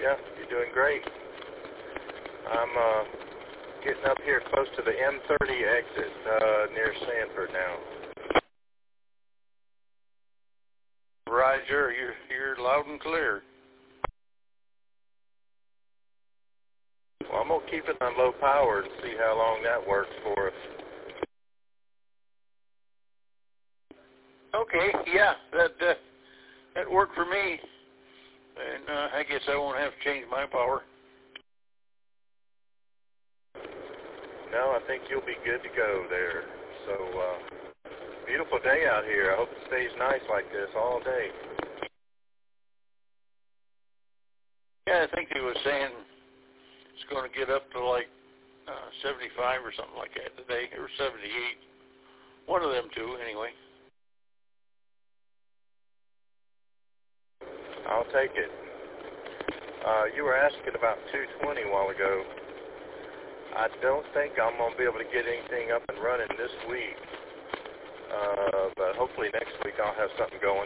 Yeah, you're doing great. I'm getting up here close to the M30 exit near Sanford now. Roger, you're loud and clear. Well, I'm going to keep it on low power and see how long that works for us. Okay, yeah, that worked for me. And I guess I won't have to change my power. No, I think you'll be good to go there. So, beautiful day out here. I hope it stays nice like this all day. Yeah, I think he was saying it's going to get up to like 75 or something like that today, or 78. One of them two, anyway. I'll take it. You were asking about 220 a while ago. I don't think I'm going to be able to get anything up and running this week. But hopefully next week I'll have something going.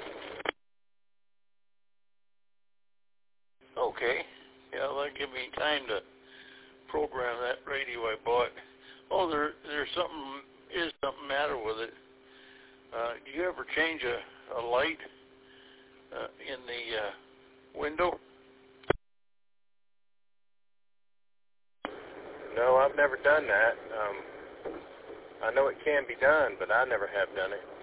Okay. Yeah, that'll give me time to program that radio I bought. Oh, there's something matter with it. Do you ever change a light in the window? No, I've never done that. I know it can be done, but I never have done it.